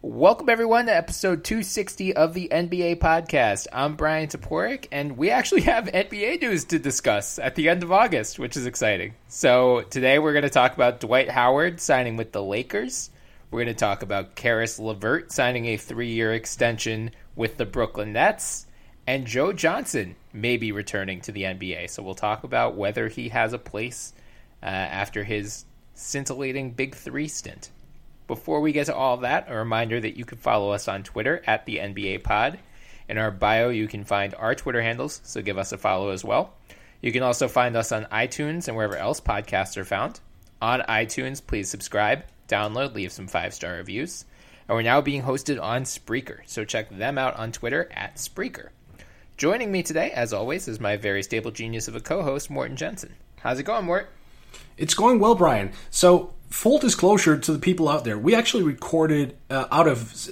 Welcome, everyone, to episode 260 of the NBA podcast. I'm Brian Toporek, and we actually have NBA news to discuss at the end of August, which is exciting. So today we're going to talk about Dwight Howard signing with the Lakers. We're going to talk about Caris LeVert signing a 3-year extension with the Brooklyn Nets, and Joe Johnson may be returning to the NBA. So we'll talk about whether he has a place after his scintillating Big Three stint. Before we get to all of that, a reminder that you can follow us on Twitter at the NBA Pod. In our bio, you can find our Twitter handles, so give us a follow as well. You can also find us on iTunes and wherever else podcasts are found. On iTunes, please subscribe, download, leave some 5-star reviews. And we're now being hosted on Spreaker, so check them out on Twitter at Spreaker. Joining me today, as always, is my very stable genius of a co-host, Morten Jensen. How's it going, Mort? It's going well, Brian. So, full disclosure to the people out there, we actually recorded out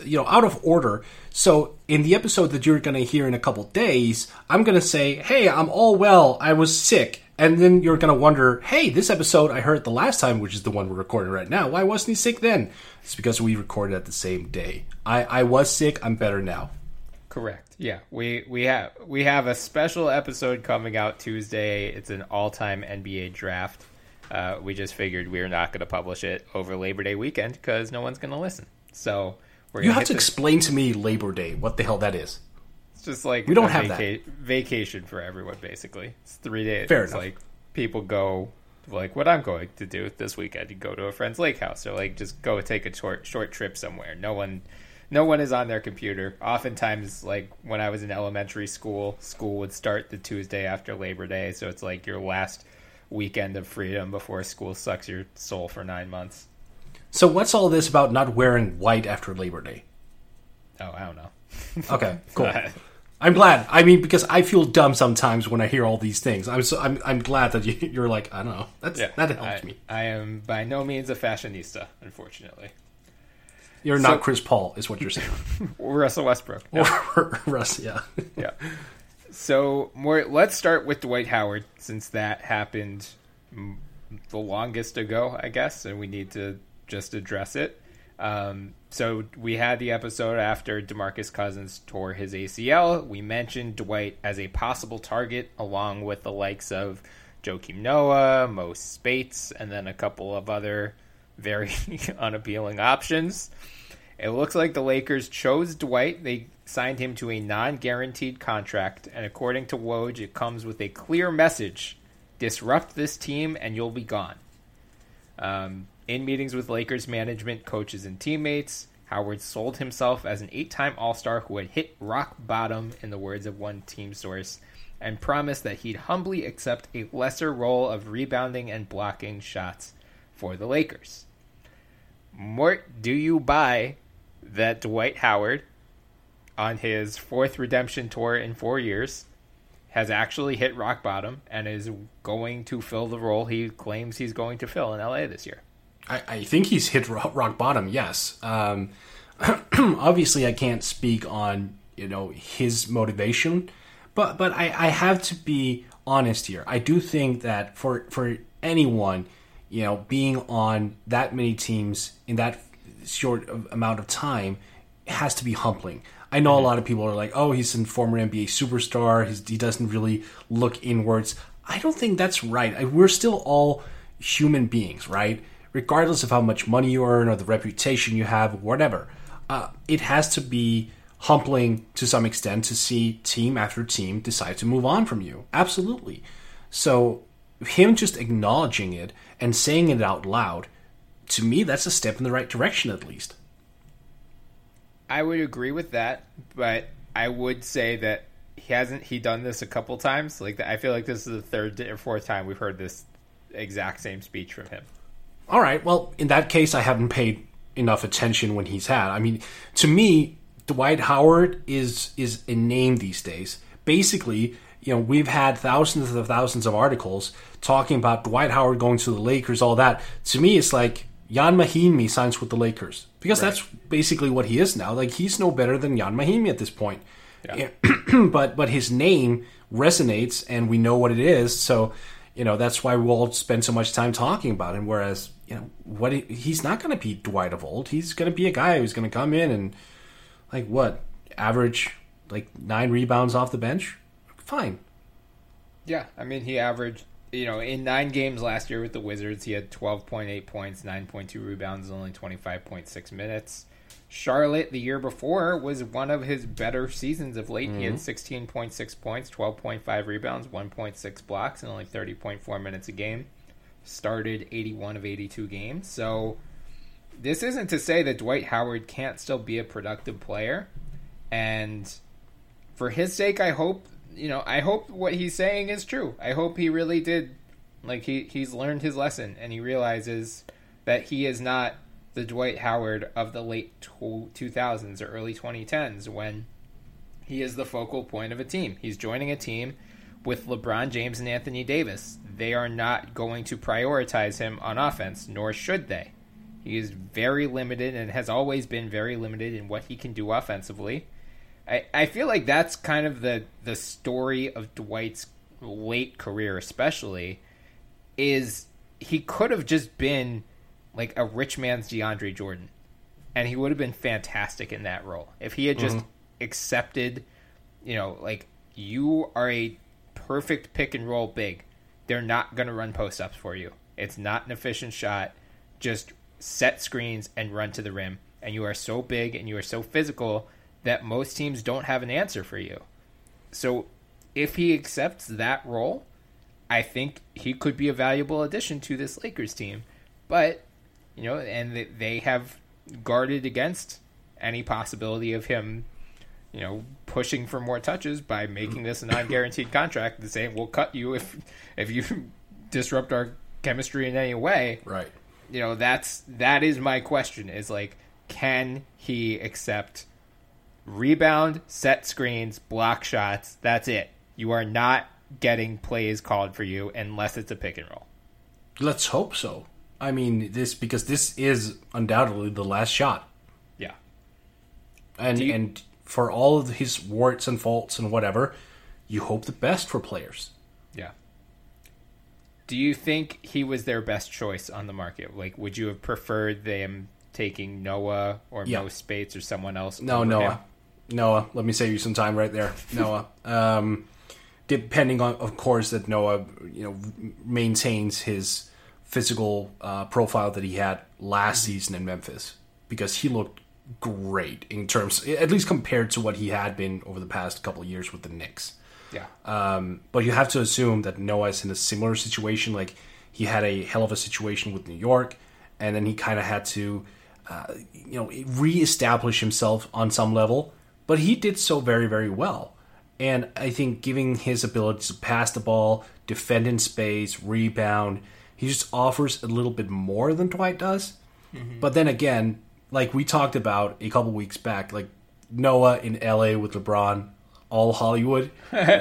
of order. So, in the episode that you're going to hear in a couple days, I'm going to say, "Hey, I'm all well. I was sick." And then you're going to wonder, "Hey, this episode I heard the last time, which is the one we're recording right now. Why wasn't he sick then?" It's because we recorded at the same day. I was sick. I'm better now. Correct. Yeah, we have a special episode coming out Tuesday. It's an all-time NBA draft. We just figured we were not going to publish it over Labor Day weekend because no one's going to listen. So you have to explain to me Labor Day, what the hell that is. It's just like we don't have that vacation for everyone. Basically, it's 3 days. Fair it's enough. Like people go like what I'm going to do this weekend. You go to a friend's lake house or like just go take a short trip somewhere. No one is on their computer. Oftentimes, like when I was in elementary school would start the Tuesday after Labor Day, so it's like your last weekend of freedom before school sucks your soul for 9 months. So what's all this about not wearing white after Labor Day? Oh, I don't know. Okay, cool. I'm glad. I mean, because I feel dumb sometimes when I hear all these things. I'm glad that you're like, I don't know. That helps me. I am by no means a fashionista, unfortunately. You're not Chris Paul, is what you're saying. Russell Westbrook. No. Or Russ, yeah. Yeah. So, let's start with Dwight Howard, since that happened the longest ago, I guess, and we need to just address it. So we had the episode after DeMarcus Cousins tore his ACL. We mentioned Dwight as a possible target, along with the likes of Joakim Noah, Mo Spates, and then a couple of other very unappealing options. It looks like the Lakers chose Dwight. They signed him to a non-guaranteed contract, and according to Woj, it comes with a clear message: disrupt this team and you'll be gone. In meetings with Lakers management, coaches, and teammates, Howard sold himself as an 8-time All-Star who had hit rock bottom, in the words of one team source, and promised that he'd humbly accept a lesser role of rebounding and blocking shots for the Lakers. Mort, do you buy that Dwight Howard, on his 4th redemption tour in 4 years, has actually hit rock bottom and is going to fill the role he claims he's going to fill in LA this year? I think he's hit rock bottom, yes. Obviously, I can't speak on his motivation, but I have to be honest here. I do think that for anyone, being on that many teams in that short amount of time has to be humbling. I know a lot of people are like, "Oh, he's a former NBA superstar. He doesn't really look inwards." I don't think that's right. We're still all human beings, right? Regardless of how much money you earn or the reputation you have, whatever. It has to be humbling to some extent to see team after team decide to move on from you. Absolutely. So him just acknowledging it and saying it out loud, to me, that's a step in the right direction at least. I would agree with that, but I would say that he done this a couple times? Like, I feel like this is the 3rd or 4th time we've heard this exact same speech from him. All right, well, in that case, I haven't paid enough attention when he's had. I mean, to me, Dwight Howard is a name these days. Basically, we've had thousands of articles talking about Dwight Howard going to the Lakers, all that. To me, it's like Jan Mahinmi signs with the Lakers. Because that's basically what he is now. Like, he's no better than Jan Mahinmi at this point. Yeah. but his name resonates, and we know what it is. So, that's why we'll spend so much time talking about him. Whereas, he's not going to be Dwight of old. He's going to be a guy who's going to come in and, average 9 rebounds off the bench? Fine. Yeah, I mean, he averaged, in 9 games last year with the Wizards, he had 12.8 points, 9.2 rebounds, only 25.6 minutes. Charlotte, the year before, was one of his better seasons of late. Mm-hmm. He had 16.6 points, 12.5 rebounds, 1.6 blocks, and only 30.4 minutes a game. Started 81 of 82 games. So this isn't to say that Dwight Howard can't still be a productive player. And for his sake, I hope what he's saying is true. I hope he really did, he's learned his lesson and he realizes that he is not the Dwight Howard of the late 2000s or early 2010s when he is the focal point of a team. He's joining a team with LeBron James and Anthony Davis. They are not going to prioritize him on offense, nor should they. He is very limited and has always been very limited in what he can do offensively. I feel like that's kind of the story of Dwight's late career especially, is he could have just been a rich man's DeAndre Jordan, and he would have been fantastic in that role. If he had just accepted, you are a perfect pick and roll big. They're not going to run post-ups for you. It's not an efficient shot. Just set screens and run to the rim. And you are so big and you are so physical that most teams don't have an answer for you. So if he accepts that role, I think he could be a valuable addition to this Lakers team. But, and they have guarded against any possibility of him, pushing for more touches by making this a non-guaranteed contract and saying, we'll cut you if you disrupt our chemistry in any way. Right. That is my question, is can he accept rebound, set screens, block shots? That's it. You are not getting plays called for you unless it's a pick and roll. Let's hope so. I mean, because this is undoubtedly the last shot. Yeah. And for all of his warts and faults and whatever, you hope the best for players. Yeah. Do you think he was their best choice on the market? Would you have preferred them taking Noah or Mo Spates or someone else? No, Noah. Noah, let me save you some time right there. Noah. Depending on, of course, that Noah, maintains his physical profile that he had last season in Memphis, because he looked great in terms, at least compared to what he had been over the past couple of years with the Knicks. Yeah. But you have to assume that Noah is in a similar situation. He had a hell of a situation with New York, and then he kind of had to, reestablish himself on some level. But he did so very, very well. And I think giving his ability to pass the ball, defend in space, rebound, he just offers a little bit more than Dwight does. Mm-hmm. But then again, we talked about a couple weeks back, Noah in LA with LeBron, all Hollywood.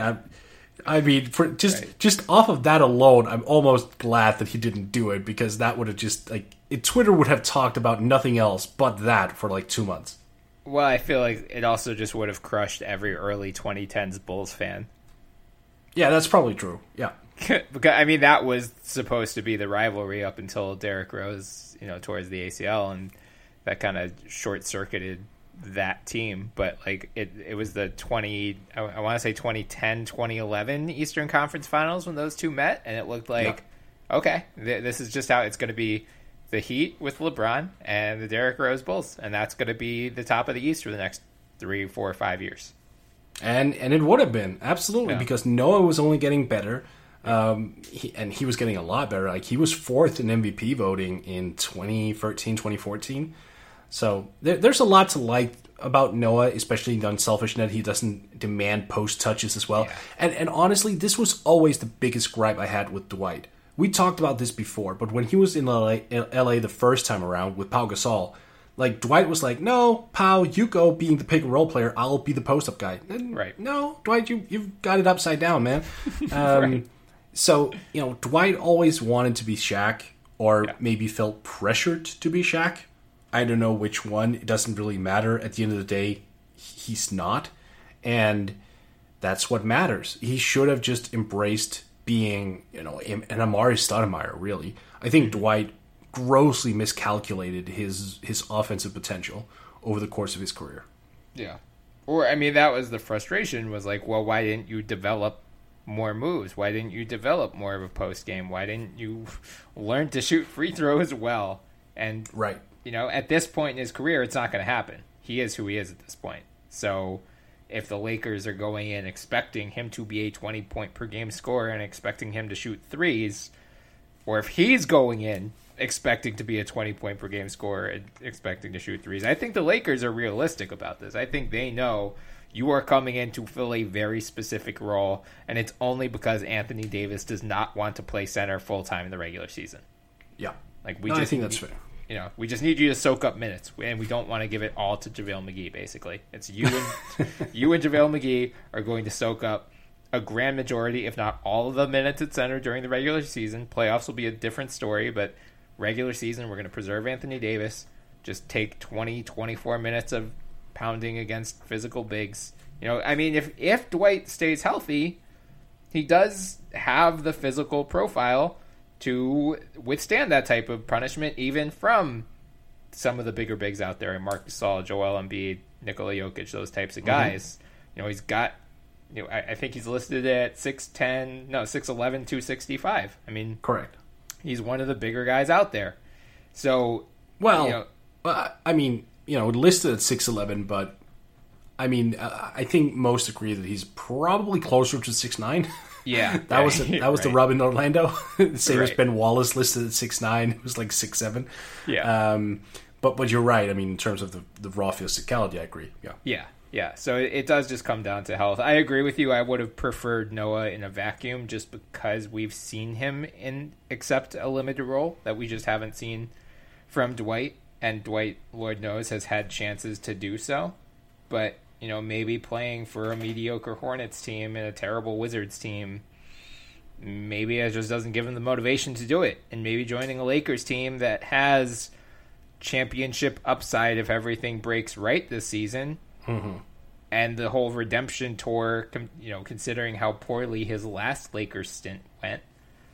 I mean, for just off of that alone, I'm almost glad that he didn't do it, because that would have just Twitter would have talked about nothing else but that for 2 months. Well, I feel like it also just would have crushed every early 2010s Bulls fan. Yeah, that's probably true. Yeah. Because, I mean, that was supposed to be the rivalry up until Derrick Rose, towards the ACL, and that kind of short-circuited that team. But, it was the I want to say 2010, 2011 Eastern Conference Finals when those two met, and it looked okay, this is just how it's going to be. The Heat with LeBron and the Derrick Rose Bulls, and that's going to be the top of the East for the next 3, 4, 5 years. And it would have been, absolutely, because Noah was only getting better, he was getting a lot better. He was 4th in MVP voting in 2013, 2014. So there's a lot to like about Noah, especially the unselfish net. He doesn't demand post touches as well. Yeah. And honestly, this was always the biggest gripe I had with Dwight. We talked about this before, but when he was in LA the first time around with Pau Gasol, Dwight was no, Pau, you go being the pick and roll player, I'll be the post up guy. Right. No, Dwight, you've got it upside down, man. Right. So, Dwight always wanted to be Shaq, or maybe felt pressured to be Shaq. I don't know which one. It doesn't really matter. At the end of the day, he's not. And that's what matters. He should have just embraced being, an Amari Stoudemire, really. I think Dwight grossly miscalculated his offensive potential over the course of his career. Yeah. Or, I mean, that was the frustration, was like, well, why didn't you develop more moves? Why didn't you develop more of a post game? Why didn't you learn to shoot free throws well? And, right. At this point in his career, it's not going to happen. He is who he is at this point. So if the Lakers are going in expecting him to be a 20-point per game scorer and expecting him to shoot threes, or if he's going in expecting to be a 20-point per game scorer and expecting to shoot threes, I think the Lakers are realistic about this. I think they know you are coming in to fill a very specific role, and it's only because Anthony Davis does not want to play center full-time in the regular season. Yeah. I think that's fair. We just need you to soak up minutes, and we don't want to give it all to JaVale McGee, basically. It's you and you and JaVale McGee are going to soak up a grand majority, if not all of the minutes at center during the regular season. Playoffs will be a different story, but regular season, we're going to preserve Anthony Davis. Just take 20, 24 minutes of pounding against physical bigs. If Dwight stays healthy, he does have the physical profile to withstand that type of punishment, even from some of the bigger bigs out there, Marc Gasol, Joel Embiid, Nikola Jokic, those types of guys. He's got, I think he's listed at 6'11", 265. Correct. He's one of the bigger guys out there. So, listed at 6'11", but I think most agree that he's probably closer to 6'9". Yeah, that was the rub in Orlando. Same as Ben Wallace, listed at 6'9". It was like 6'7". Yeah. But you're right. In terms of the raw physicality, I agree. Yeah. Yeah. So it does just come down to health. I agree with you. I would have preferred Noah in a vacuum, just because we've seen him accept a limited role that we just haven't seen from Dwight, and Dwight, Lord knows, has had chances to do so. But maybe playing for a mediocre Hornets team and a terrible Wizards team, maybe it just doesn't give him the motivation to do it. And maybe joining a Lakers team that has championship upside if everything breaks right this season, and the whole redemption tour, considering how poorly his last Lakers stint went,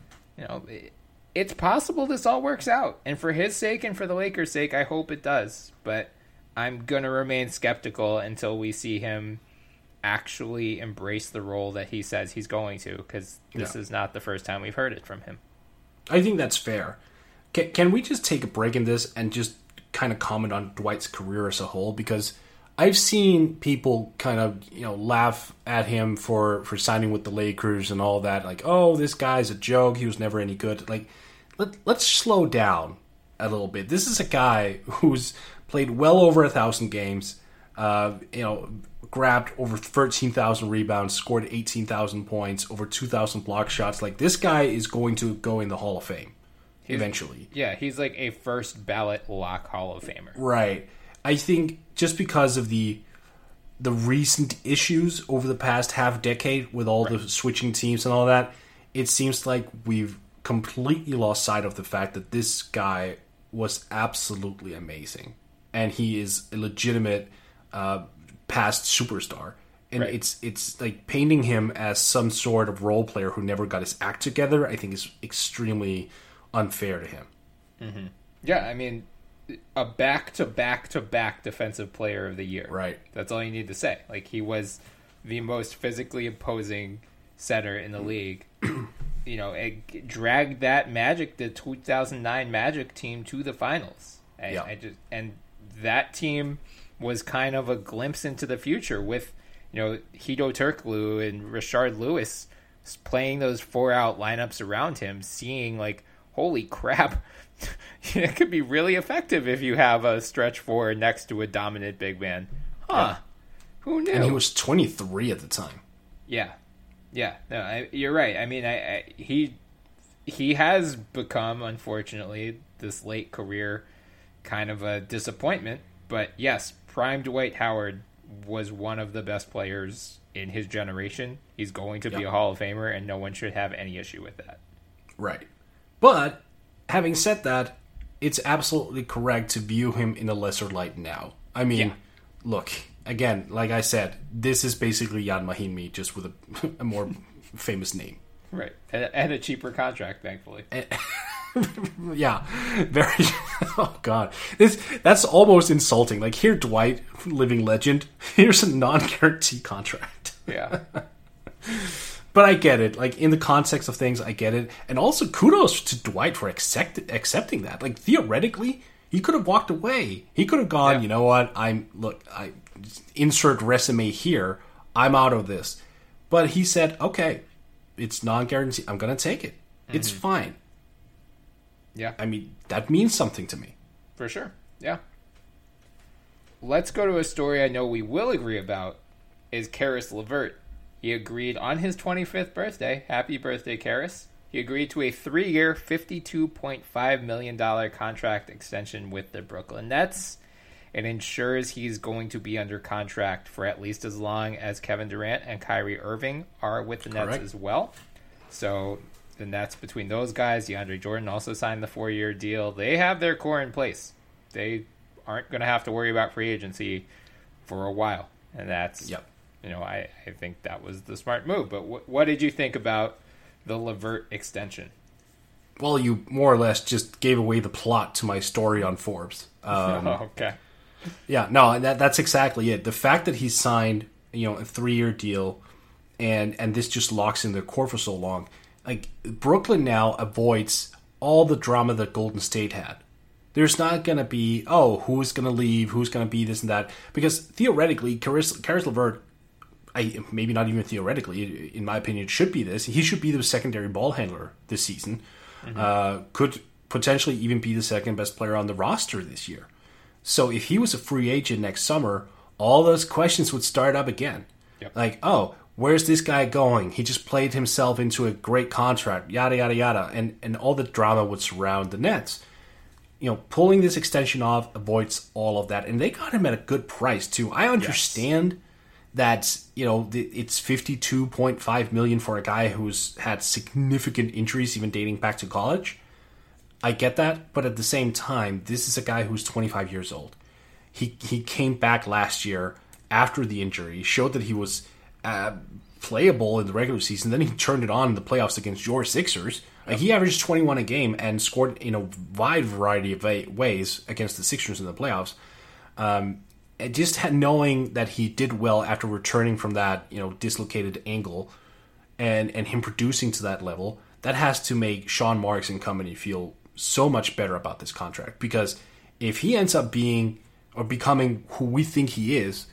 it's possible this all works out. And for his sake and for the Lakers' sake, I hope it does. But I'm going to remain skeptical until we see him actually embrace the role that he says he's going to, because this is not the first time we've heard it from him. I think that's fair. Can we just take a break in this and just kind of comment on Dwight's career as a whole? Because I've seen people kind of, laugh at him for signing with the Lakers and all that. Like, oh, this guy's a joke. He was never any good. Like, let's slow down a little bit. This is a guy who's played well over 1,000 games, grabbed over 13,000 rebounds, scored 18,000 points, over 2,000 block shots. Like, this guy is going to go in the Hall of Fame eventually. Yeah, he's like a first ballot lock Hall of Famer. Right. I think just because of the recent issues over the past half decade with all the switching teams and all that, it seems like we've completely lost sight of the fact that this guy was absolutely amazing. And he is a legitimate past superstar. And it's like painting him as some sort of role player who never got his act together, I think is extremely unfair to him. Mm-hmm. Yeah, a back-to-back-to-back defensive player of the year. Right. That's all you need to say. Like, he was the most physically imposing center in the league. It dragged the 2009 Magic team to the finals. And that team was kind of a glimpse into the future with, Hedo Turkoglu and Rashard Lewis playing those 4-out lineups around him, seeing like, holy crap, it could be really effective if you have a stretch four next to a dominant big man. Who knew? And he was 23 at the time. Yeah. No, you're right. He has become, unfortunately, this late career kind of a disappointment. But yes, prime Dwight Howard was one of the best players in his generation. He's going to be a Hall of Famer, and no one should have any issue with that. Right. But having said that, it's absolutely correct to view him in a lesser light now. Look, again, like I said, this is basically Ian Mahinmi, just with a more famous name. Right. And a cheaper contract, thankfully. Yeah, very. Oh God, that's almost insulting. Like, here, Dwight, living legend. Here's a non-guarantee contract. Yeah. But I get it. Like, in the context of things, I get it. And also, kudos to Dwight for accepting that. Like, theoretically, he could have walked away. He could have gone, you know what? I insert resume here. I'm out of this. But he said, okay, it's non-guaranteed. I'm going to take it. It's fine. Yeah. I mean, that means something to me. For sure. Yeah. Let's go to a story I know we will agree about, is Caris LeVert. He agreed on his 25th birthday. Happy birthday, Caris. He agreed to a 3-year, $52.5 million contract extension with the Brooklyn Nets. It ensures he's going to be under contract for at least as long as Kevin Durant and Kyrie Irving are with the Nets as well. So the Nets, between those guys, DeAndre Jordan also signed the 4-year deal. They have their core in place. They aren't going to have to worry about free agency for a while. And that's, I think that was the smart move. But what did you think about the LeVert extension? Well, you more or less just gave away the plot to my story on Forbes. Okay. Yeah, no, that's exactly it. The fact that he signed, a 3-year deal, and this just locks in their core for so long. Like, Brooklyn now avoids all the drama that Golden State had. There's not going to be, who's going to leave, who's going to be this and that. Because theoretically, Caris LeVert, maybe not even theoretically, in my opinion, should be this. He should be the secondary ball handler this season. Could potentially even be the second best player on the roster this year. So if he was a free agent next summer, all those questions would start up again. Yep. Like, where's this guy going? He just played himself into a great contract, yada, yada, yada. And all the drama would surround the Nets. Pulling this extension off avoids all of that. And they got him at a good price, too. I understand that, it's $52.5 million for a guy who's had significant injuries, even dating back to college. I get that, but at the same time, this is a guy who's 25 years old. He came back last year after the injury, showed that he was playable in the regular season, then he turned it on in the playoffs against your Sixers. Like, he averaged 21 a game and scored in a wide variety of ways against the Sixers in the playoffs. And just knowing that he did well after returning from that, dislocated ankle and him producing to that level, that has to make Sean Marks and company feel so much better about this contract. Because if he ends up being or becoming who we think he is,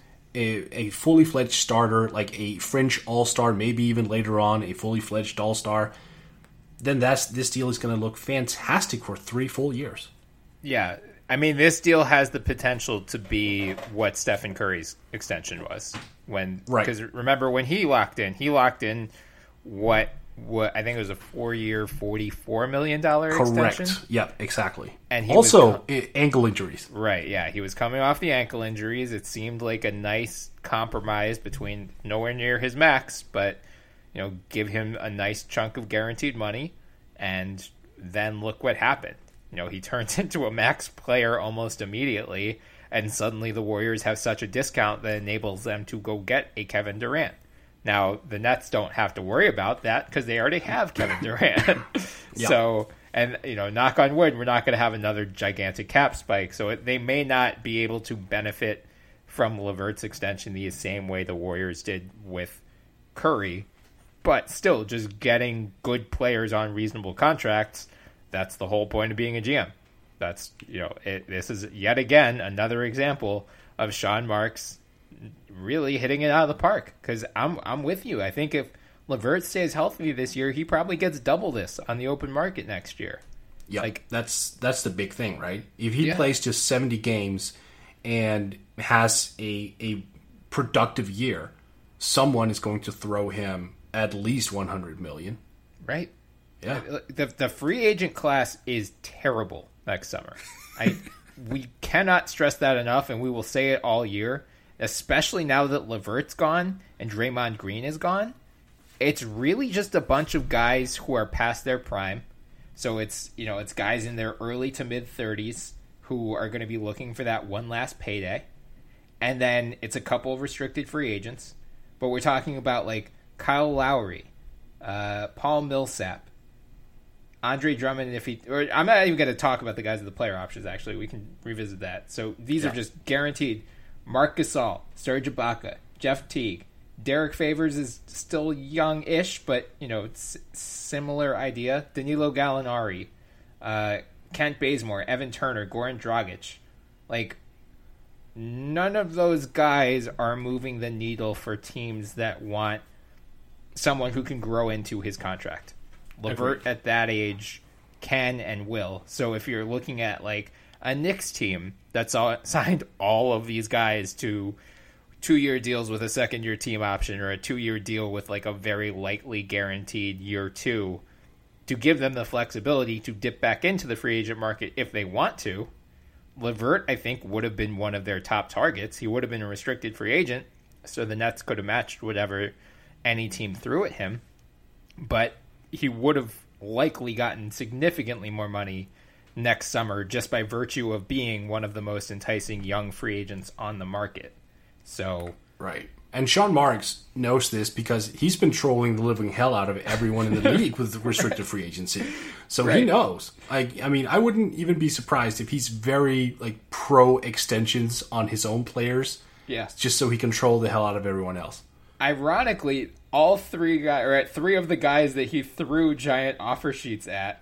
a fully fledged starter, like a fringe all-star, maybe even later on a fully fledged all-star, then this deal is going to look fantastic for 3 full years. Yeah. I mean, this deal has the potential to be what Stephen Curry's extension was. Because remember, when he locked in what I think it was a 4-year, $44 million extension. Correct. Yep, exactly. And he also ankle injuries. Right, yeah. He was coming off the ankle injuries. It seemed like a nice compromise between nowhere near his max, but give him a nice chunk of guaranteed money, and then look what happened. He turns into a max player almost immediately, and suddenly the Warriors have such a discount that enables them to go get a Kevin Durant. Now, the Nets don't have to worry about that because they already have Kevin Durant. Yeah. So, and, knock on wood, we're not going to have another gigantic cap spike. So they may not be able to benefit from LeVert's extension the same way the Warriors did with Curry. But still, just getting good players on reasonable contracts, that's the whole point of being a GM. That's, this is yet again another example of Sean Marks really hitting it out of the park, because I'm with you. I think if LeVert stays healthy this year, he probably gets double this on the open market next year. Yeah, that's the big thing, right? If he plays just 70 games and has a productive year, someone is going to throw him at least $100 million. Right. Yeah. The free agent class is terrible next summer. We cannot stress that enough, and we will say it all year. Especially now that LeVert's gone and Draymond Green is gone, it's really just a bunch of guys who are past their prime. So it's guys in their early to mid 30s who are going to be looking for that one last payday. And then it's a couple of restricted free agents. But we're talking about like Kyle Lowry, Paul Millsap, Andre Drummond. I'm not even going to talk about the guys with the player options. Actually, we can revisit that. So these are just guaranteed. Marc Gasol, Serge Ibaka, Jeff Teague, Derek Favors is still young-ish, but it's similar idea. Danilo Gallinari, Kent Bazemore, Evan Turner, Goran Dragic. Like, none of those guys are moving the needle for teams that want someone who can grow into his contract. LeVert at that age can and will. So if you're looking at like a Knicks team that's signed all of these guys to 2-year deals with a second-year team option, or a 2-year deal with like a very lightly guaranteed year 2, to give them the flexibility to dip back into the free agent market if they want to. LeVert, I think, would have been one of their top targets. He would have been a restricted free agent, so the Nets could have matched whatever any team threw at him. But he would have likely gotten significantly more money next summer just by virtue of being one of the most enticing young free agents on the market. So right. And Sean Marks knows this because he's been trolling the living hell out of everyone in the league with restricted free agency. So he knows. I mean, I wouldn't even be surprised if he's very like pro extensions on his own players. Yeah. Just so he can troll the hell out of everyone else. Ironically, all three guys, or at 3 of the guys that he threw giant offer sheets at.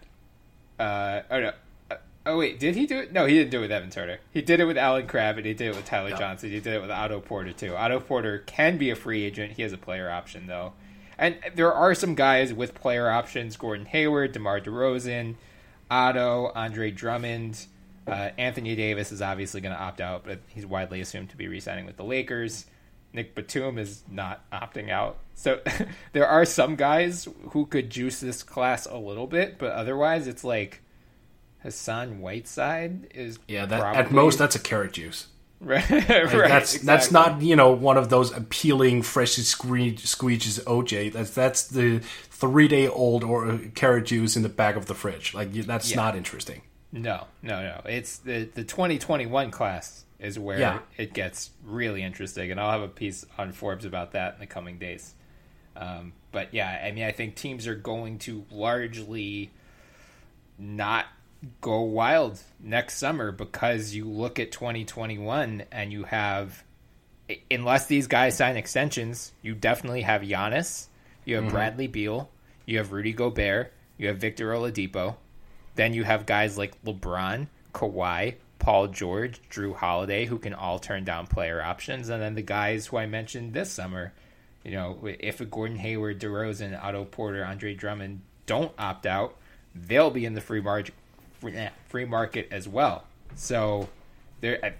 Oh, wait, did he do it? No, he didn't do it with Evan Turner. He did it with Alan Crabb, and he did it with Tyler Johnson. He did it with Otto Porter, too. Otto Porter can be a free agent. He has a player option, though. And there are some guys with player options: Gordon Hayward, DeMar DeRozan, Otto, Andre Drummond. Anthony Davis is obviously going to opt out, but he's widely assumed to be re-signing with the Lakers. Nick Batum is not opting out. So there are some guys who could juice this class a little bit, but otherwise it's like Hassan Whiteside is probably... at most that's a carrot juice. Right, That's not one of those appealing freshly squeegees OJ. That's the 3-day-old or carrot juice in the back of the fridge. Like that's not interesting. No. It's the 2021 class is where it gets really interesting, and I'll have a piece on Forbes about that in the coming days. But yeah, I mean, I think teams are going to largely not go wild next summer because you look at 2021 and you have, unless these guys sign extensions, you definitely have Giannis, you have Bradley Beal, you have Rudy Gobert, you have Victor Oladipo, then you have guys like LeBron, Kawhi, Paul George, Drew Holiday, who can all turn down player options, and then the guys who I mentioned this summer. If a Gordon Hayward, DeRozan, Otto Porter, Andre Drummond don't opt out, they'll be in the free market as well. So the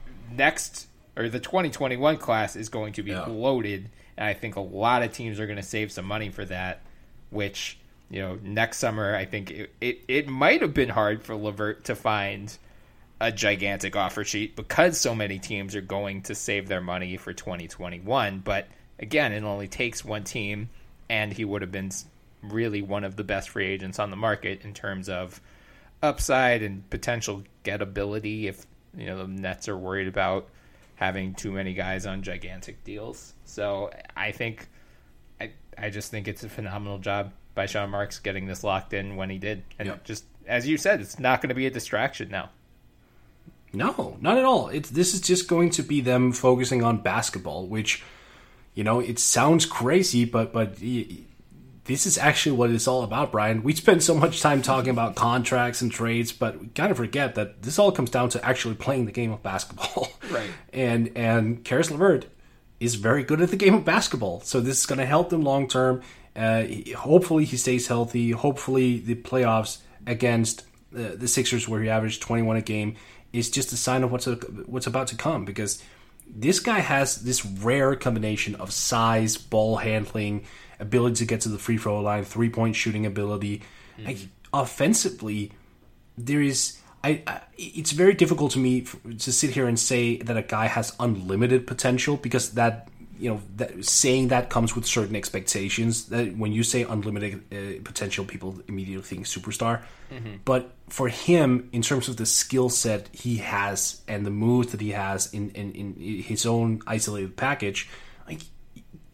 2021 class is going to be bloated, and I think a lot of teams are going to save some money for that, which, next summer I think it might have been hard for LeVert to find a gigantic offer sheet because so many teams are going to save their money for 2021. But again, it only takes one team, and he would have been really one of the best free agents on the market in terms of upside and potential gettability if the Nets are worried about having too many guys on gigantic deals. So I think I just think it's a phenomenal job by Sean Marks getting this locked in when he did. And just as you said, it's not going to be a distraction now. No, not at all. This is just going to be them focusing on basketball, which, it sounds crazy, but this is actually what it's all about, Brian. We spend so much time talking about contracts and trades, but we kind of forget that this all comes down to actually playing the game of basketball. Right. And Caris LeVert is very good at the game of basketball, so this is going to help them long term. Hopefully he stays healthy. Hopefully the playoffs against the Sixers, where he averaged 21 a game, is just a sign of what's about to come, because this guy has this rare combination of size, ball handling, ability to get to the free throw line, 3-point shooting ability. Mm-hmm. Like, offensively, there is. It's very difficult to me to sit here and say that a guy has unlimited potential, because that saying that comes with certain expectations. That when you say unlimited potential, people immediately think superstar. Mm-hmm. But for him, in terms of the skill set he has and the moves that he has in his own isolated package, like,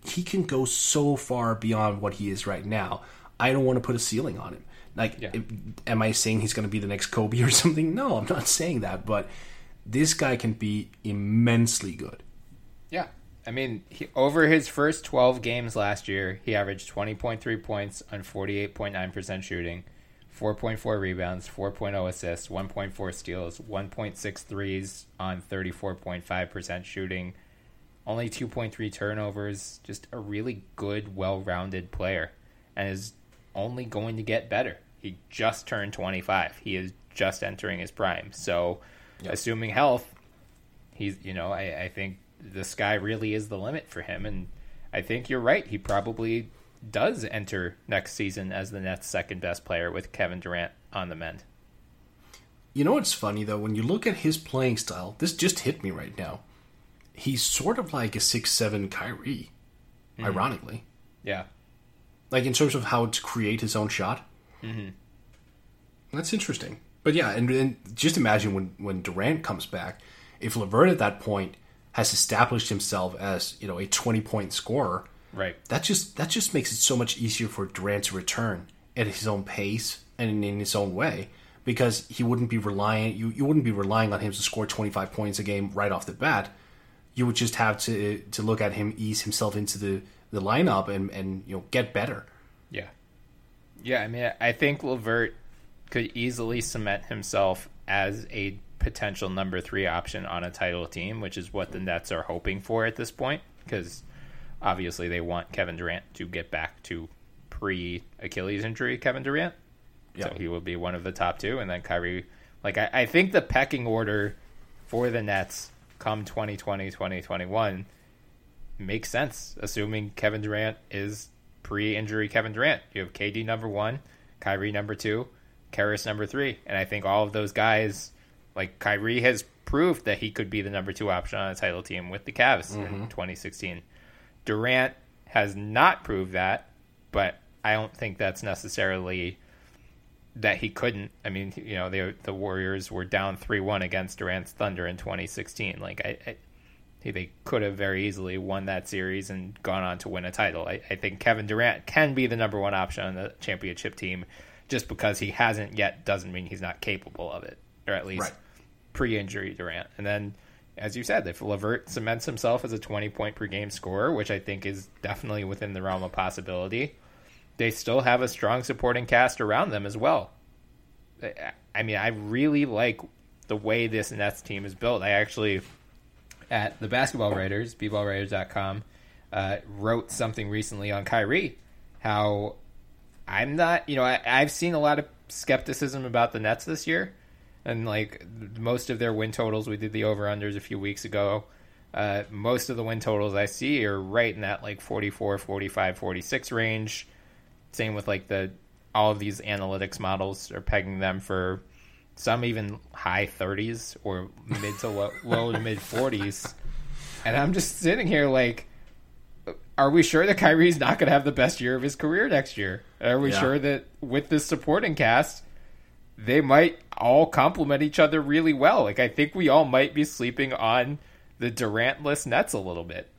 he can go so far beyond what he is right now. I don't want to put a ceiling on him. Like, am I saying he's going to be the next Kobe or something? No, I'm not saying that. But this guy can be immensely good. Yeah. I mean, over his first 12 games last year, he averaged 20.3 points on 48.9% shooting, 4.4 rebounds, 4.0 assists, 1.4 steals, 1.6 threes on 34.5% shooting, only 2.3 turnovers. Just a really good, well-rounded player, and is only going to get better. He just turned 25. He is just entering his prime. So, assuming health, he's, I think the sky really is the limit for him. And I think you're right. He probably does enter next season as the Nets' second best player with Kevin Durant on the mend. You know what's funny, though? When you look at his playing style, this just hit me right now. He's sort of like a 6'7" Kyrie, ironically. Yeah. Like, in terms of how to create his own shot. Mm-hmm. That's interesting. But yeah, and just imagine when Durant comes back, if LeVert at that point has established himself as, a 20-point scorer, right? That just makes it so much easier for Durant to return at his own pace and in his own way, because he wouldn't be reliant. You wouldn't be relying on him to score 25 points a game right off the bat. You would just have to look at him ease himself into the lineup and get better. Yeah. I mean, I think LeVert could easily cement himself as a potential number 3 option on a title team, which is what the Nets are hoping for at this point, because obviously they want Kevin Durant to get back to pre-Achilles injury Kevin Durant. So he will be one of the top 2, and then Kyrie. Like, I think the pecking order for the Nets come 2020, 2021 makes sense, assuming Kevin Durant is pre-injury Kevin Durant. You have KD number 1, Kyrie number 2, Karras number 3, and I think all of those guys, like Kyrie has proved that he could be the number 2 option on a title team with the Cavs in 2016. Durant has not proved that, but I don't think that's necessarily that he couldn't. I mean, the Warriors were down 3-1 against Durant's Thunder in 2016. Like, they could have very easily won that series and gone on to win a title. I think Kevin Durant can be the number 1 option on the championship team. Just because he hasn't yet doesn't mean he's not capable of it, or at least pre-injury Durant. And then, as you said, if LeVert cements himself as a 20-point-per-game scorer, which I think is definitely within the realm of possibility, they still have a strong supporting cast around them as well. I mean, I really like the way this Nets team is built. I actually, at the Basketball Writers, bballwriters.com, wrote something recently on Kyrie, how I'm not, I've seen a lot of skepticism about the Nets this year, and like most of their win totals, we did the over-unders a few weeks ago. Most of the win totals I see are right in that like 44, 45, 46 range. Same with like all of these analytics models are pegging them for some even high 30s or mid to low to mid 40s. And I'm just sitting here like, are we sure that Kyrie's not going to have the best year of his career next year? Are we sure that with this supporting cast, they might all complement each other really well? Like, I think we all might be sleeping on the Durant-less Nets a little bit.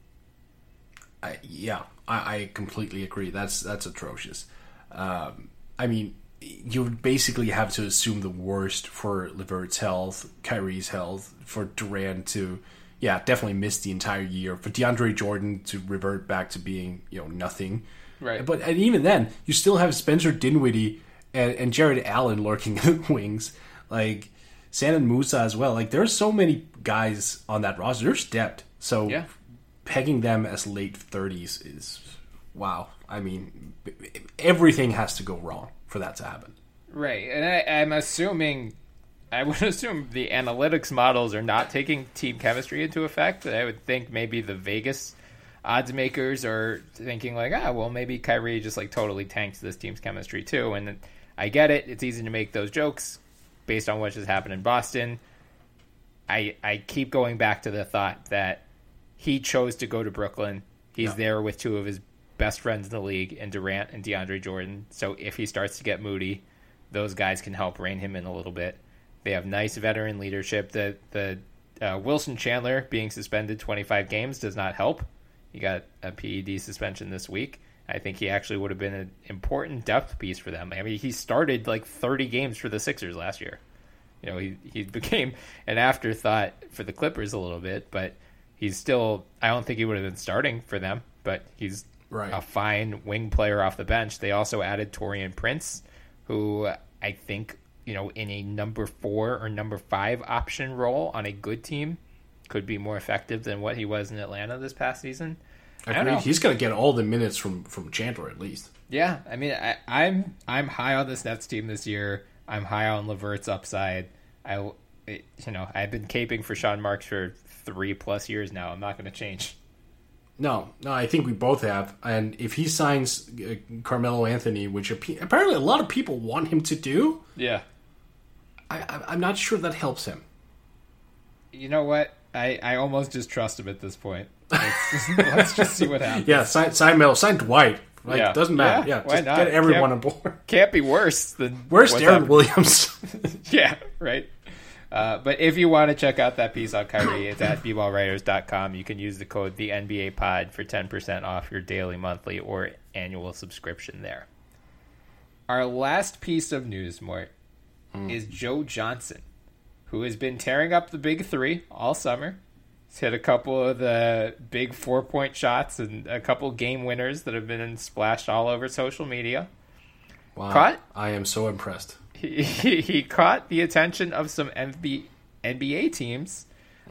I completely agree. That's atrocious. I mean, you would basically have to assume the worst for LeVert's health, Kyrie's health, for Durant to, definitely miss the entire year, for DeAndre Jordan to revert back to being, nothing. Right. But and even then, you still have Spencer Dinwiddie and Jared Allen lurking in the wings, like Shannon Musa as well. Like, there's so many guys on that roster. There's depth. So pegging them as late 30s is, wow. I mean, everything has to go wrong for that to happen. Right. And I would assume the analytics models are not taking team chemistry into effect. I would think maybe the Vegas odds makers are thinking like, well, maybe Kyrie just like totally tanks this team's chemistry too. And I get it. It's easy to make those jokes based on what just happened in Boston. I keep going back to the thought that he chose to go to Brooklyn. He's there with 2 of his best friends in the league, and Durant and DeAndre Jordan. So if he starts to get moody, those guys can help rein him in a little bit. They have nice veteran leadership. The Wilson Chandler being suspended 25 games does not help. He got a PED suspension this week. I think he actually would have been an important depth piece for them. I mean, he started like 30 games for the Sixers last year. You know, he became an afterthought for the Clippers a little bit, but he's still, I don't think he would have been starting for them, but he's a fine wing player off the bench. They also added Taurean Prince, who I think, you know, in a number 4 or number 5 option role on a good team could be more effective than what he was in Atlanta this past season. I don't know. He's going to get all the minutes from Chandler at least. Yeah, I mean, I'm high on this Nets team this year. I'm high on LeVert's upside. I've been caping for Sean Marks for 3+ years now. I'm not going to change. No, I think we both have. And if he signs Carmelo Anthony, which apparently a lot of people want him to do, yeah, I'm not sure that helps him. You know what? I almost just trust him at this point. Let's just see what happens. Yeah, sign Melo, sign Dwight. Like, yeah. Doesn't matter. Yeah, why just not? Get everyone on board. Can't be worse than where's Darren Williams? Yeah, right. But if you want to check out that piece on Kyrie, it's at bballwriters.com. You can use the code TheNBAPod for 10% off your daily, monthly, or annual subscription there. Our last piece of news, Mort, is Joe Johnson, who has been tearing up the big 3 all summer. He's hit a couple of the big 4-point shots and a couple game winners that have been splashed all over social media. Wow, I am so impressed. He caught the attention of some NBA teams.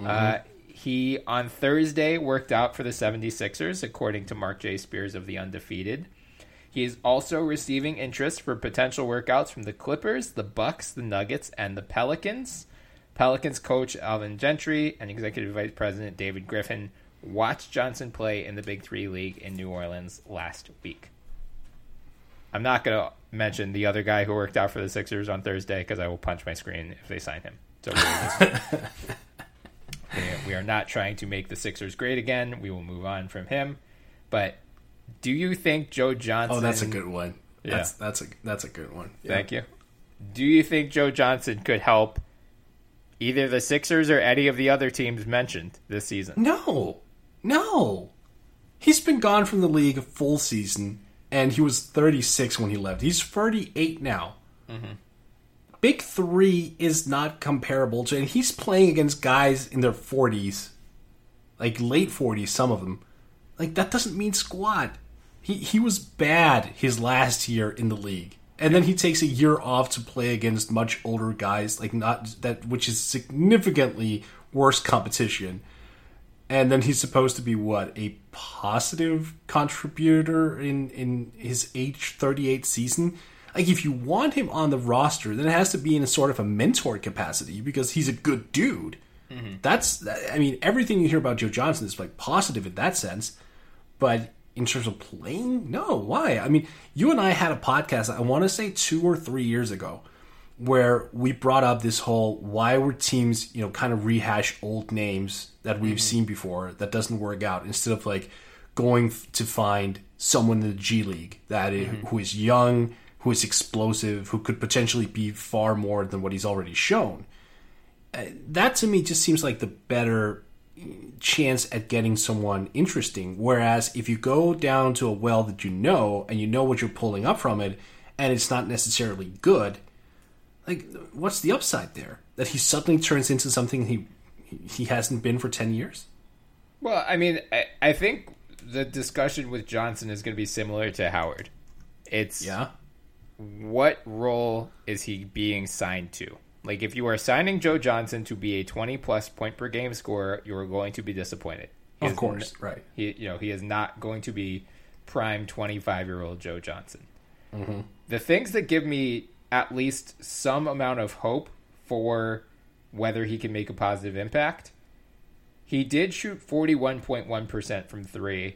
He, on Thursday, worked out for the 76ers, according to Mark J. Spears of The Undefeated. He is also receiving interest for potential workouts from the Clippers, the Bucks, the Nuggets, and the Pelicans. Pelicans coach Alvin Gentry and Executive Vice President David Griffin watched Johnson play in the Big 3 League in New Orleans last week. I'm not going to mention the other guy who worked out for the Sixers on Thursday because I will punch my screen if they sign him. So we are not trying to make the Sixers great again. We will move on from him. But do you think Joe Johnson... Oh, that's a good one. Yeah. That's a good one. Yeah. Thank you. Do you think Joe Johnson could help either the Sixers or any of the other teams mentioned this season? No. He's been gone from the league a full season, and he was 36 when he left. He's 38 now. Mm-hmm. Big 3 is not comparable to, and he's playing against guys in their 40s, like late 40s, some of them. Like, that doesn't mean squat. He was bad his last year in the league. And then he takes a year off to play against much older guys, like not that, which is significantly worse competition. And then he's supposed to be a positive contributor in his age 38 season. Like, if you want him on the roster, then it has to be in a sort of a mentor capacity because he's a good dude. Mm-hmm. Everything you hear about Joe Johnson is like positive in that sense, but in terms of playing, no. Why? I mean, you and I had a podcast, I want to say 2 or 3 years ago, where we brought up this whole why were teams, kind of rehash old names that we've seen before that doesn't work out instead of like going to find someone in the G League that who is young, who is explosive, who could potentially be far more than what he's already shown. That to me just seems like the better chance at getting someone interesting. Whereas if you go down to a well that and you know what you're pulling up from it, and it's not necessarily good, like, what's the upside there? That he suddenly turns into something he hasn't been for 10 years? Well, I mean, I think the discussion with Johnson is going to be similar to Howard. It's what role is he being signed to? Like, if you are signing Joe Johnson to be a 20-plus point per game scorer, you are going to be disappointed. Of course, right. He is not going to be prime 25-year-old Joe Johnson. Mm-hmm. The things that give me at least some amount of hope for whether he can make a positive impact, he did shoot 41.1% from 3.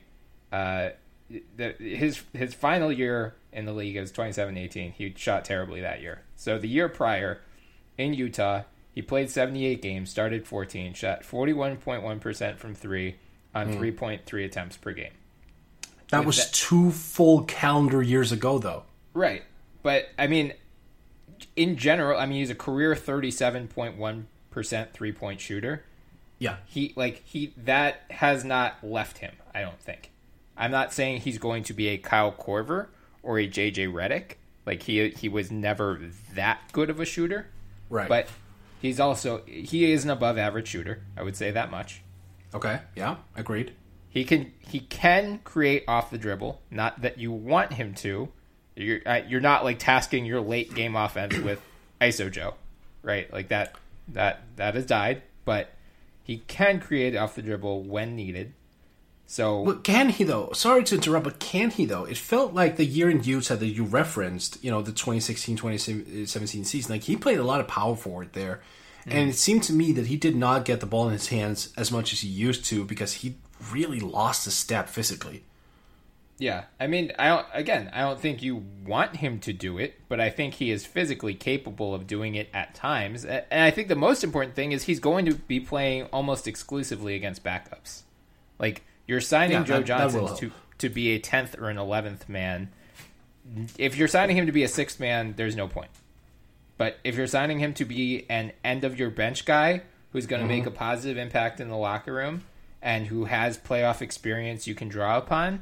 His final year in the league was 27-18. He shot terribly that year. So the year prior, in Utah, he played 78 games, started 14, shot 41.1% from 3 on 3.3 attempts per game. That was 2 full calendar years ago, though. Right. But, I mean, in general, he's a career 37.1% three-point shooter. Yeah. He that has not left him, I don't think. I'm not saying he's going to be a Kyle Korver or a JJ Redick. Like he was never that good of a shooter. Right. But he is an above average shooter. I would say that much. Okay. Yeah. Agreed. He can create off the dribble. Not that you want him to. You're not like tasking your late game offense with ISO Joe, right? Like that has died. But he can create off the dribble when needed. So, but can he though? Sorry to interrupt, but can he though? It felt like the year in Utah that you referenced, the 2016-2017 season, like he played a lot of power forward there. And it seemed to me that he did not get the ball in his hands as much as he used to because he really lost a step physically. Yeah, I mean, I don't think you want him to do it, but I think he is physically capable of doing it at times. And I think the most important thing is he's going to be playing almost exclusively against backups. Like, you're signing Joe Johnson to be a 10th or an 11th man. If you're signing him to be a 6th man, there's no point. But if you're signing him to be an end-of-your-bench guy who's going to make a positive impact in the locker room and who has playoff experience you can draw upon,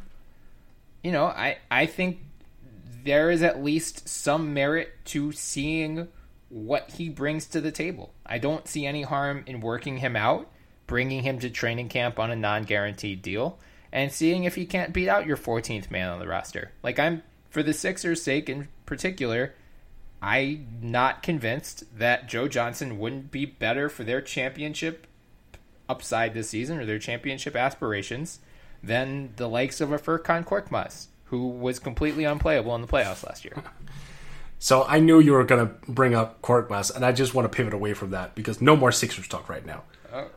I think there is at least some merit to seeing what he brings to the table. I don't see any harm in working him out, bringing him to training camp on a non-guaranteed deal, and seeing if he can't beat out your 14th man on the roster. Like, for the Sixers' sake in particular, I'm not convinced that Joe Johnson wouldn't be better for their championship upside this season or their championship aspirations than the likes of a Furkan Korkmaz, who was completely unplayable in the playoffs last year. So I knew you were going to bring up Korkmaz, and I just want to pivot away from that because no more Sixers talk right now.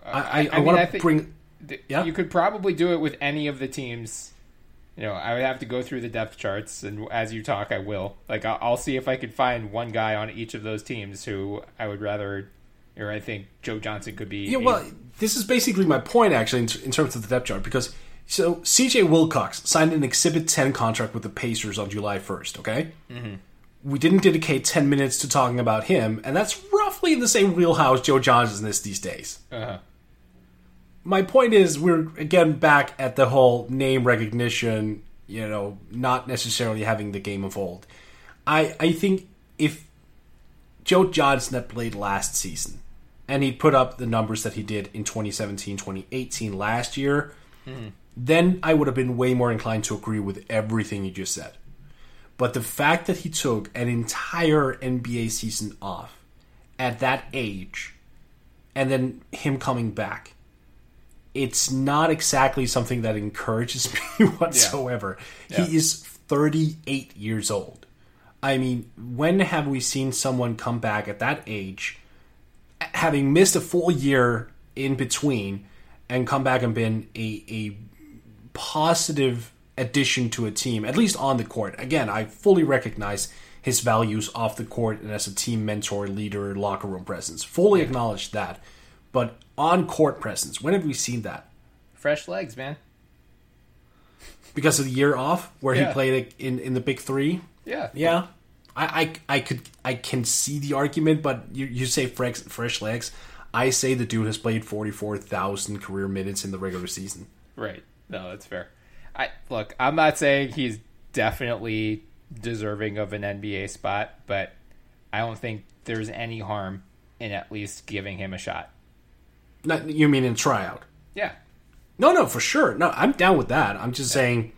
I want to bring... Yeah? You could probably do it with any of the teams. I would have to go through the depth charts, and as you talk, I will. Like, I'll see if I could find one guy on each of those teams who I would rather, or I think Joe Johnson could be. Yeah, well, this is basically my point, actually, in terms of the depth chart, because C.J. Wilcox signed an Exhibit 10 contract with the Pacers on July 1st, okay? Mm-hmm. We didn't dedicate 10 minutes to talking about him, and that's roughly in the same wheelhouse Joe Johnson is these days. Uh-huh. My point is, we're again back at the whole name recognition, not necessarily having the game of old. I think if Joe Johnson had played last season and he put up the numbers that he did in 2017, 2018 last year, then I would have been way more inclined to agree with everything you just said. But the fact that he took an entire NBA season off at that age and then him coming back, it's not exactly something that encourages me whatsoever. Yeah. He is 38 years old. I mean, when have we seen someone come back at that age, having missed a full year in between, and come back and been a positive addition to a team, at least on the court? Again, I fully recognize his values off the court and as a team mentor, leader, locker room presence. Fully acknowledge that. But on-court presence, when have we seen that? Fresh legs, man. Because of the year off, where he played in the Big Three? Yeah. Yeah. I can see the argument, but you say fresh legs. I say the dude has played 44,000 career minutes in the regular season. Right. No, that's fair. Look, I'm not saying he's definitely deserving of an NBA spot, but I don't think there's any harm in at least giving him a shot. You mean in tryout? Yeah. No, for sure. No, I'm down with that. I'm just saying,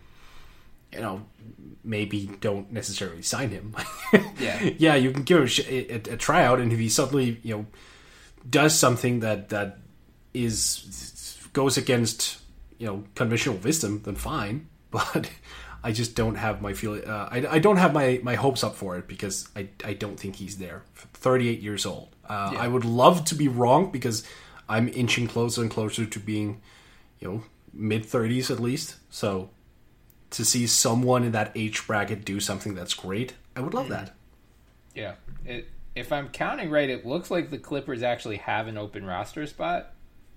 maybe don't necessarily sign him. Yeah, you can give him a tryout, and if he suddenly, does something that goes against, conventional wisdom, then fine. But I just don't have my feeling. I don't have my hopes up for it because I don't think he's there. 38 years old. I would love to be wrong because I'm inching closer and closer to being, mid-30s at least. So to see someone in that age bracket do something that's great, I would love that. Yeah. If I'm counting right, it looks like the Clippers actually have an open roster spot.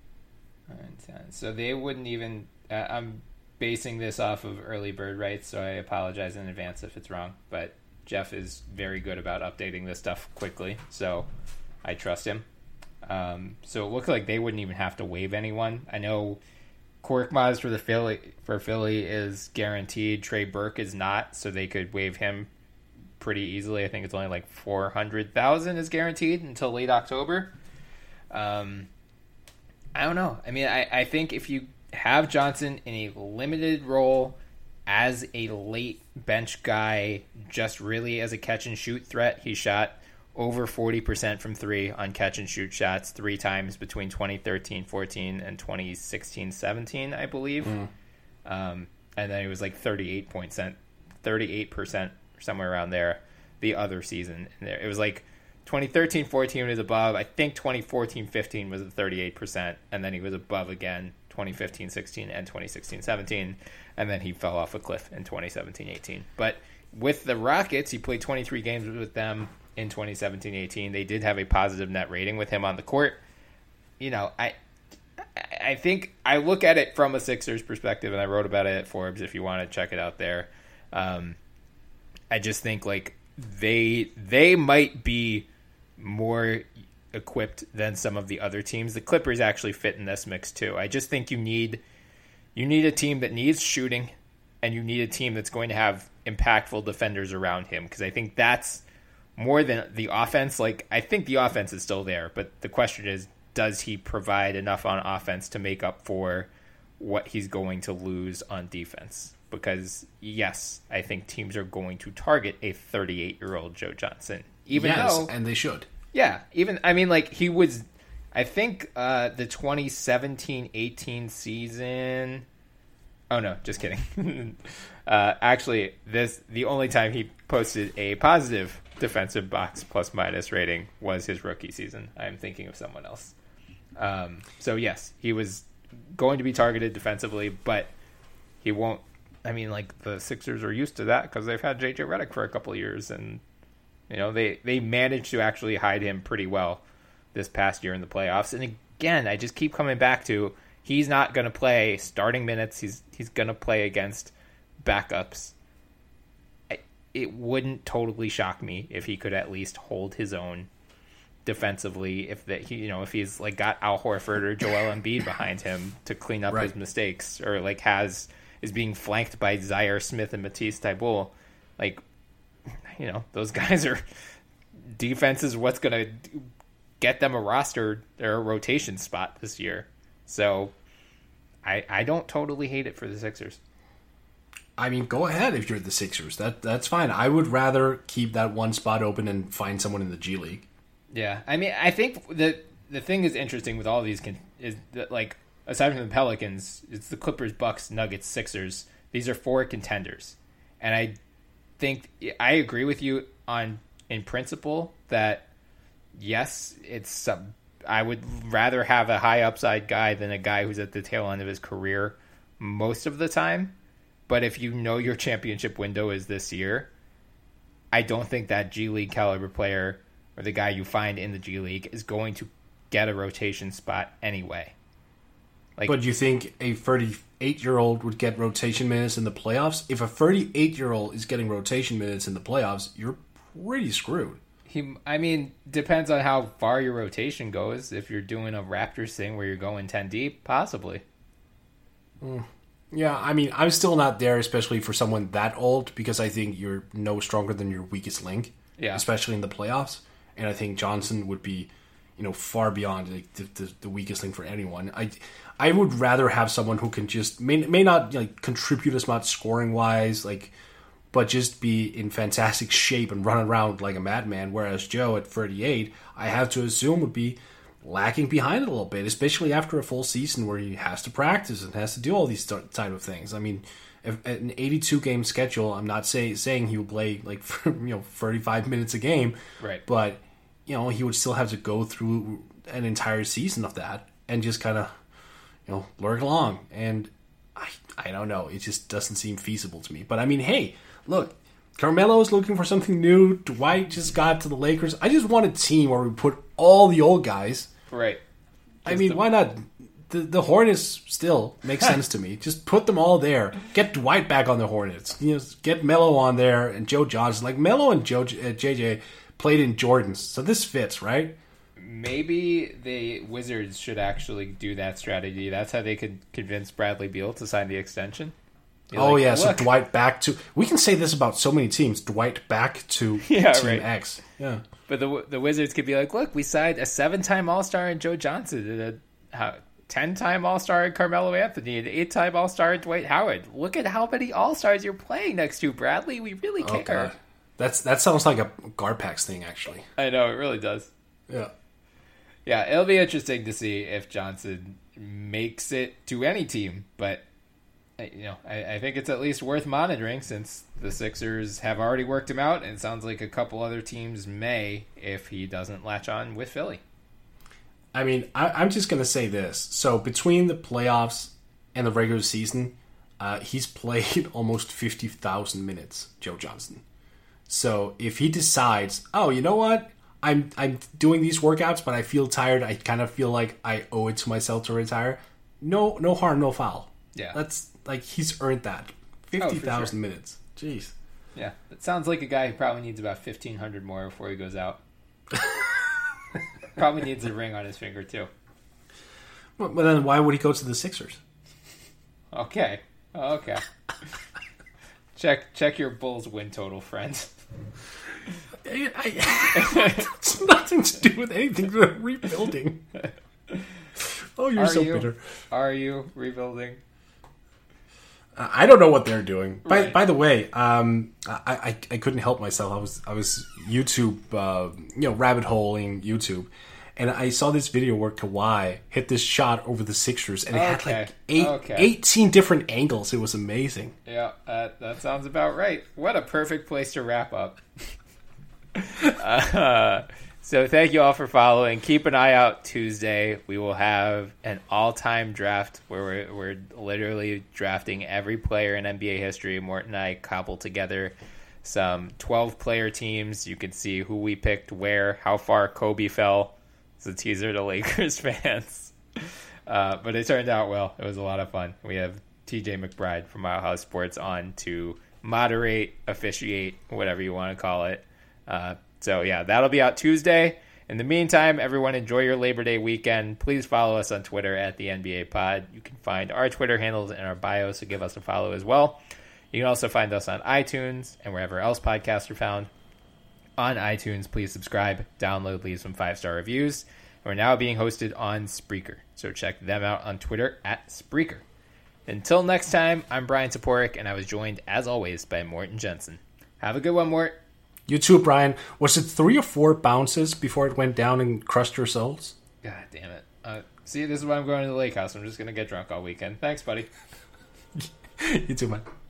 So they wouldn't even... I'm basing this off of early bird rights, so I apologize in advance if it's wrong. But Jeff is very good about updating this stuff quickly, so I trust him. So it looked like they wouldn't even have to waive anyone. I know Korkmaz for Philly is guaranteed. Trey Burke is not, so they could waive him pretty easily. I think it's only like $400,000 is guaranteed until late October. I don't know. I mean, I think if you have Johnson in a limited role as a late bench guy, just really as a catch and shoot threat, he shot over 40% from three on catch and shoot shots 3 times between 2013-14 and 2016-17, I believe. And then it was like 38%, somewhere around there the other season. And it was like 2013-14 was above. I think 2014-15 was at 38%, and then he was above again 2015-16 and 2016-17, and then he fell off a cliff in 2017-18. But with the Rockets, he played 23 games with them in 2017-18. They did have a positive net rating with him on the court. You know, I think I look at it from a Sixers perspective, and I wrote about it at Forbes if you want to check it out there. I just think like they might be more equipped than some of the other teams. The Clippers actually fit in this mix too. I just think you need a team that needs shooting, and you need a team that's going to have impactful defenders around him, because I think that's more than the offense. Like, I think the offense is still there, but the question is, does he provide enough on offense to make up for what he's going to lose on defense? Because, yes, I think teams are going to target a 38-year-old Joe Johnson. And they should. Yeah, I mean, like, he was, I think, the 2017-18 season. Oh, no, just kidding. Actually, the only time he posted a positive defensive box plus minus rating was his rookie season. I'm thinking of someone else. So, yes, he was going to be targeted defensively, but he won't. I mean, like, the Sixers are used to that because they've had J.J. Redick for a couple of years, and, you know, they managed to actually hide him pretty well this past year in the playoffs. And again, I just keep coming back to, he's not going to play starting minutes. He's going to play against backups. It wouldn't totally shock me if he could at least hold his own defensively. If he's like got Al Horford or Joel Embiid behind him to clean up his mistakes, or like is being flanked by Zaire Smith and Matisse Thybulle. Like, you know, those guys are defense is what's going to get them a roster or a rotation spot this year. So I don't totally hate it for the Sixers. I mean, go ahead if you're the Sixers. That's fine. I would rather keep that one spot open and find someone in the G League. Yeah, I mean, I think the thing is interesting with all of these is that, like, aside from the Pelicans, it's the Clippers, Bucks, Nuggets, Sixers. These are 4 contenders, and I think I agree with you in principle that yes, it's I would rather have a high upside guy than a guy who's at the tail end of his career most of the time. But if you know your championship window is this year, I don't think that G League caliber player or the guy you find in the G League is going to get a rotation spot anyway. Like, but you think a 38-year-old would get rotation minutes in the playoffs? If a 38-year-old is getting rotation minutes in the playoffs, you're pretty screwed. I mean, depends on how far your rotation goes. If you're doing a Raptors thing where you're going 10 deep, possibly. Yeah, I mean, I'm still not there, especially for someone that old, because I think you're no stronger than your weakest link, especially in the playoffs. And I think Johnson would be, you know, far beyond like, the weakest link for anyone. I would rather have someone who can just may not like contribute as much scoring wise, like, but just be in fantastic shape and run around like a madman. Whereas Joe at 38, I have to assume would be lacking behind a little bit, especially after a full season where he has to practice and has to do all these type of things. I mean, if an 82-game schedule, I'm not saying he will play like 35 minutes a game, right? But you know, he would still have to go through an entire season of that and just kind of lurk along. And I don't know, it just doesn't seem feasible to me. But I mean, hey, look, Carmelo's looking for something new. Dwight just got to the Lakers. I just want a team where we put all the old guys. Right. I mean, why not? The Hornets still make sense to me. Just put them all there. Get Dwight back on the Hornets. Get Melo on there and Joe Johnson. Like, Melo and JJ played in Jordans, so this fits, right? maybe the Wizards should actually do that strategy. That's how they could convince Bradley Beal to sign the extension. Yeah, so Dwight back to... We can say this about so many teams. Dwight back to Team X. Yeah. But the Wizards could be like, look, we signed a 7-time All-Star in Joe Johnson and a 10-time All-Star in Carmelo Anthony, an 8-time All-Star in Dwight Howard. Look at how many All-Stars you're playing next to, Bradley. We really care. That sounds like a Garpax thing, actually. I know, it really does. Yeah. Yeah, it'll be interesting to see if Johnson makes it to any team, but I think it's at least worth monitoring since the Sixers have already worked him out, and it sounds like a couple other teams may if he doesn't latch on with Philly. I mean, I'm just going to say this. So between the playoffs and the regular season, he's played almost 50,000 minutes, Joe Johnson. So if he decides, oh, you know what? I'm doing these workouts, but I feel tired. I kind of feel like I owe it to myself to retire. No harm, no foul. Yeah. That's like he's earned that. 50,000 minutes. Jeez. Yeah. It sounds like a guy who probably needs about 1,500 more before he goes out. Probably needs a ring on his finger, too. But then why would he go to the Sixers? Okay. Check your Bulls win total, friend. It's nothing to do with anything with rebuilding. Oh, you're so bitter. Are you rebuilding? I don't know what they're doing. Right. By the way, I couldn't help myself. I was YouTube, rabbit holing YouTube, and I saw this video where Kawhi hit this shot over the Sixers, and it had like 18 different angles. It was amazing. Yeah, that sounds about right. What a perfect place to wrap up. So thank you all for following. Keep an eye out Tuesday. We will have an all-time draft where we're literally drafting every player in NBA history. Morton and I cobbled together some 12-player teams. You can see who we picked where, how far Kobe fell. It's a teaser to Lakers fans. But it turned out well. It was a lot of fun. We have TJ McBride from Mile High Sports on to moderate, officiate, whatever you want to call it. So, yeah, that'll be out Tuesday. In the meantime, everyone enjoy your Labor Day weekend. Please follow us on Twitter at the NBA Pod. You can find our Twitter handles in our bio, so give us a follow as well. You can also find us on iTunes and wherever else podcasts are found. On iTunes, please subscribe, download, leave some 5-star reviews. We're now being hosted on Spreaker, so check them out on Twitter at Spreaker. Until next time, I'm Brian Toporek, and I was joined, as always, by Morton Jensen. Have a good one, Mort. You too, Brian. Was it 3 or 4 bounces before it went down and crushed your souls? God damn it. See, this is why I'm going to the lake house. I'm just going to get drunk all weekend. Thanks, buddy. You too, man.